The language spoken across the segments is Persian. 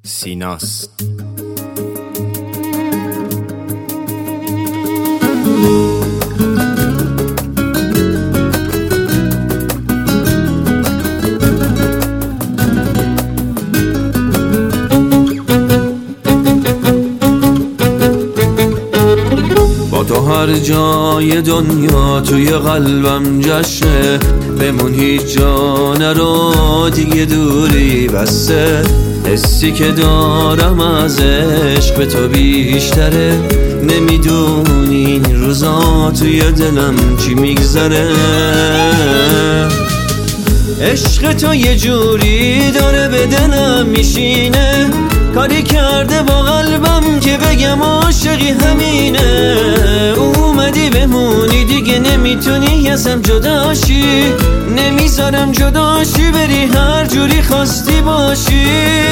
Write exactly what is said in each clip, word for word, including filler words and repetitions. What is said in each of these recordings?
سیناست. با تو هر جای دنیا توی قلبم جشنه، بمون هیچ جا نرو دیگه دوری بسته. حسی که دارم از عشق به تو بیشتره، نمیدونی این روزا توی دلم چی میگذره. عشق تو یه جوری داره به دلم میشینه، کاری کرده با قلبم که بگم عاشقی همینه. اومدی بمونی دیگه نمیتونی ازم جداشی، نمیذارم جداشی بری هر جوری خواستی باشی.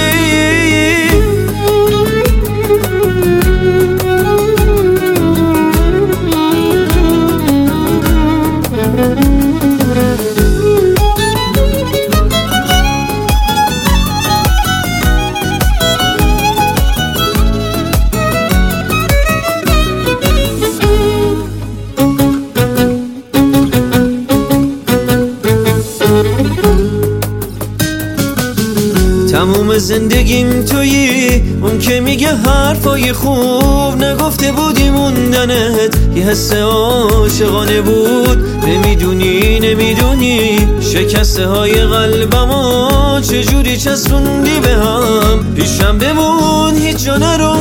تموم زندگیم تویی، اون که میگه حرفای خوب نگفته بودی موندنت یه حس عاشقانه بود. نمیدونی نمیدونی شکسته های قلبمو چجوری چسبوندی به هم. پیشم بمون هیچ جا نرو،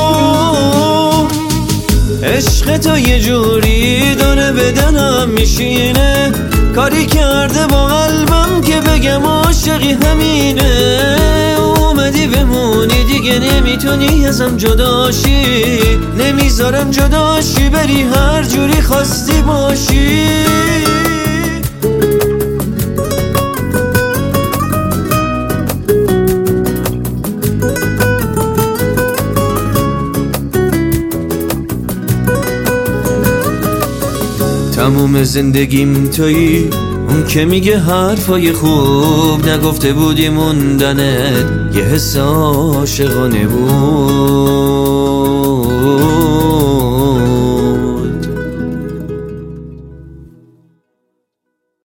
عشق تو یه جوری داره به دلم میشینه، کاری کرده با قلبم که بگم عاشقی همینه. اومدی بمونی دیگه نمیتونی ازم جداشی، نمیذارم جداشی بری هر جوری خواستی باشی. تموم زندگیم تویی، اون که میگه حرفای خوب نگفته بودی موندنت یه حس عاشقانه بود.